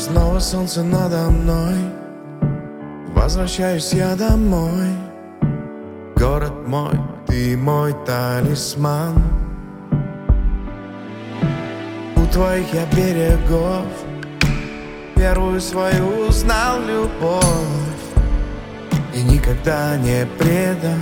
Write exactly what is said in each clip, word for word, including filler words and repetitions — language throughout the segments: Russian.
Снова солнце надо мной, возвращаюсь я домой. Город мой, ты мой талисман. У твоих я берегов первую свою узнал любовь и никогда не предам.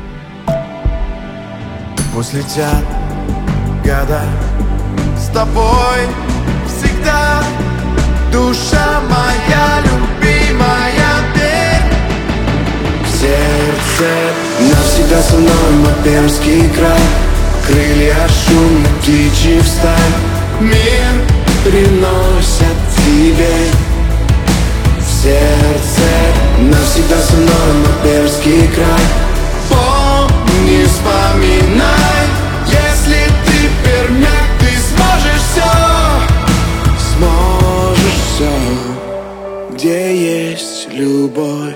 Пусть летят года, с тобой всегда душа моя любимая, верь. В сердце навсегда со мной мой Пермский край, крылья шумных птичьих стай мир приносят тебе. В сердце навсегда со мной мой Пермский край. Помни, вспоминай, если ты пермяк, ты сможешь все. Сможешь все, где есть любовь.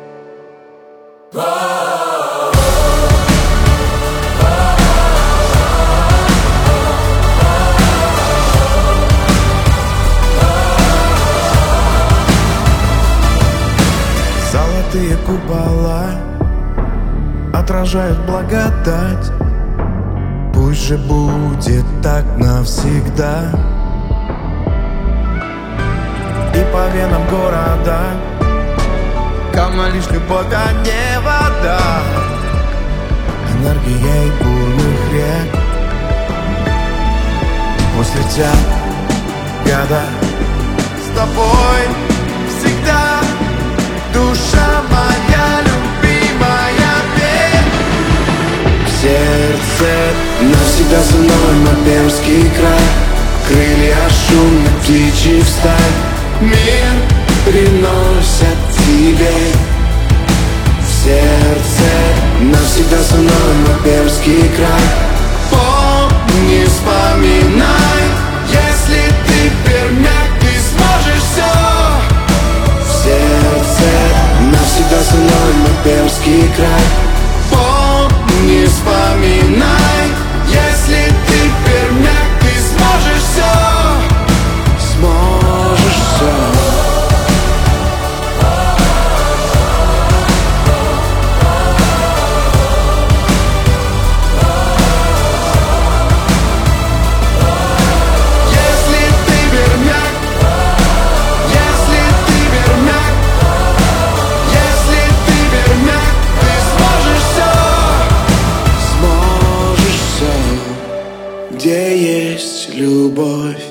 Золотые купола отражают благодать. Пусть же будет так навсегда. И по венам города кама лишь любовь, а не вода. Энергия и бурных рек. Пусть летят года, с тобой всегда душа моя любимая, верь. В сердце навсегда со мной мой Пермский край, крылья шумных птичьих стай мир приносят тебе. В сердце навсегда со мной мой Пермский край. Помни, вспоминай, если ты пермяк, ты сможешь все. В сердце навсегда со мной мой Пермский край. Помни, вспоминай, если ты пермяк, ты сможешь все. Сможешь все. Где есть любовь.